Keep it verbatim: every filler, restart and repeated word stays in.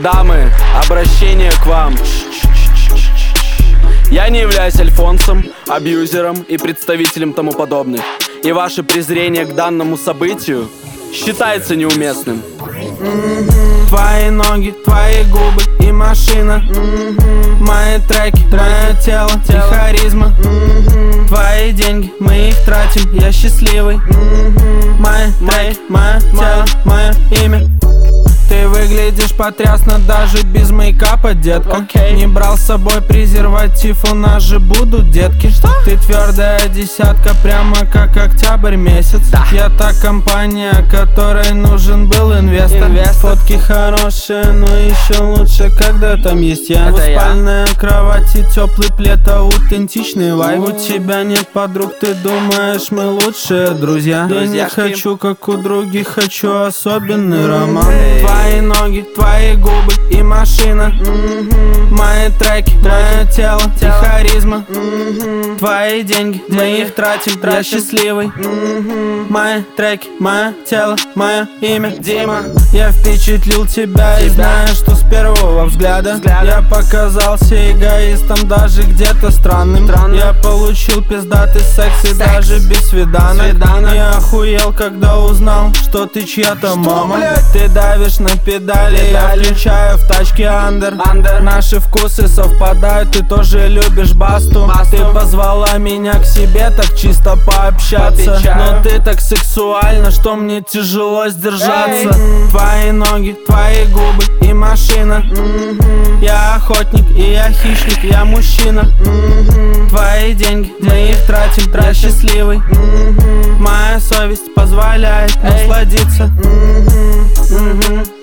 Дамы, обращение к вам. Я не являюсь альфонсом, абьюзером и представителем тому подобных. И ваше презрение к данному событию считается неуместным. Mm-hmm. Твои ноги, твои губы и машина. Mm-hmm. Мои треки, мое тело, тело. И харизма. Mm-hmm. Твои деньги, мы их тратим, я счастливый. Mm-hmm. Мои треки, мое тело, мое имя. Ты выглядишь потрясно даже без мейкапа, детка. okay. Не брал с собой презерватив, у нас же будут детки. Что? Ты твердая десятка, прямо как октябрь месяц. да. Я та компания, которой нужен был инвестор. инвестор. Фотки хорошие, но еще лучше, когда там есть я. Двуспальная кровать и теплый плед, аутентичный вайб. У тебя нет подруг, ты думаешь, мы лучшие друзья. Я не хочу, как у других, хочу особенный роман. Твои ноги, твои губы и машина. mm-hmm. Мои треки, мое тело, тело. И харизма. mm-hmm. Твои деньги, мы их тратим, тратим. Я счастливый. mm-hmm. Мои треки, мое тело, мое имя Дима. Я впечатлил тебя, тебя. И знаю, что с первого взгляда, взгляда я показался эгоистом, даже где-то странным. Странно. Я получил пиздатый секс и секс. Даже без свиданок. свиданок Я охуел, когда узнал, что ты чья-то мама. Блядь? Ты давишь на педали, педали. Я включаю в тачке андер. андер Наши вкусы совпадают, ты тоже любишь басту. басту Ты позвала меня к себе так чисто пообщаться. Попечаю. Но ты так сексуальна, что мне тяжело сдержаться. Эй. Твои ноги, твои губы и машина. mm-hmm. Я охотник и я хищник, я мужчина. mm-hmm. Твои деньги, мы их тратим, я счастливый. mm-hmm. Моя совесть позволяет Эй. насладиться. mm-hmm. Mm-hmm.